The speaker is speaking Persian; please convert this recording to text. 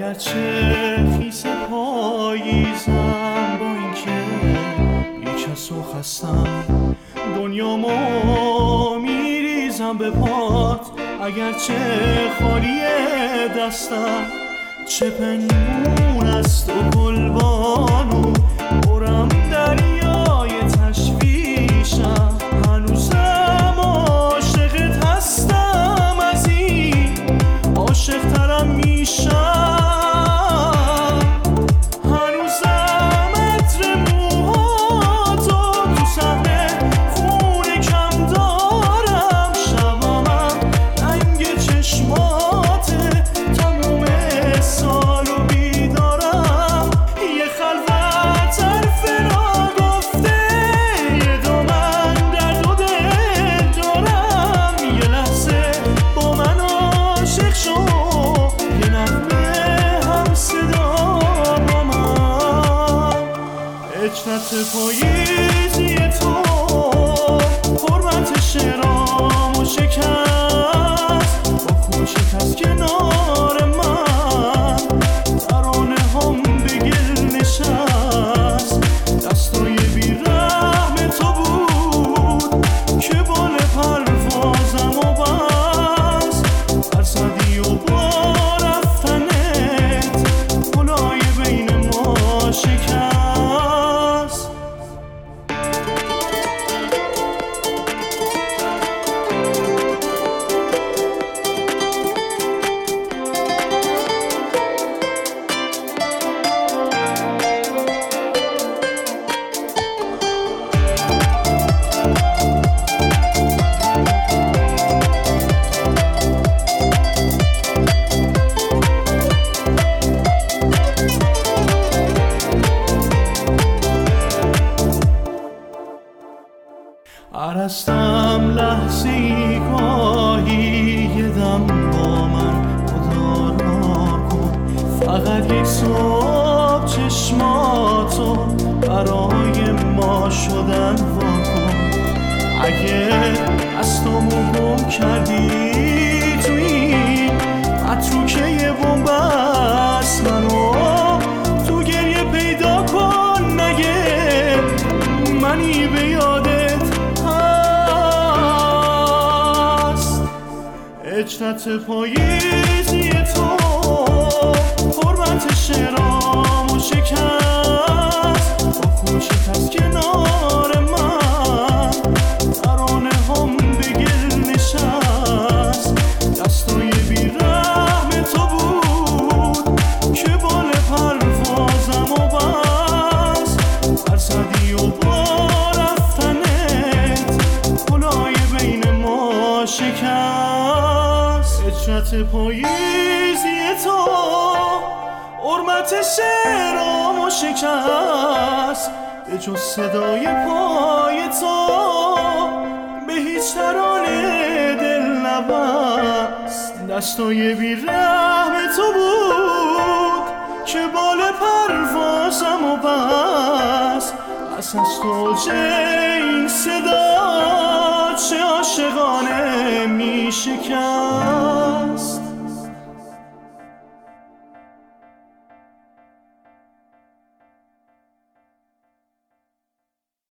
اگرچه خیس پاییزم، با اینکه بیکس و خستم، دنیامو میریزم به پات. اگرچه خالی دستم، چه پنهون است و گلبانو برم دریای تشویشم. هنوزم عاشقت هستم، از این عاشق ترم میشم. هنوزم عطر موهاتو تو صحنه خون کم دارم. شبامم رنگ چشماته، تموم سالو بیدارم. یه خلوت حرف را گفته، یه دامن درد و دل دارم. یه لحظه با من عاشق شو، یه نغمه هم صدا با من. عشرت پاییزی تو حرمت شعرامو شکست، با کوچک از کنار من ترانه هم به گل نشست. دستای بیرحم تو بود که بال پروازم و بست. فرسدی و با رفتنت گلای بین ما شکست. عرستم لحظه‌ای گاهی، یه دم با من خدا را کن. فقط یک صبح چشماتو برای ما شدن واکن. اگه دستامو گم کردی تو این متروکه یه بن‌بست، منو تو گریه پیدا کن. نگه منی به یادت عشرت پاییزی تو حرمت شعرامو شکست. با کوچک از کنار من ترانه هم به گل نشست. دستای بیرحم تو بود که بال پروازم و بست. فرسدی و با رفتنت گلای بین ما شکست. عشرت پاییزی تو حرمت شعرامو شکست. به جز صدای پای تو به هیچ ترانه دل نبست. دستای بیرحم تو بود که بال پروازم و بست. پس از تو این صدا چه عاشقانه می شکست.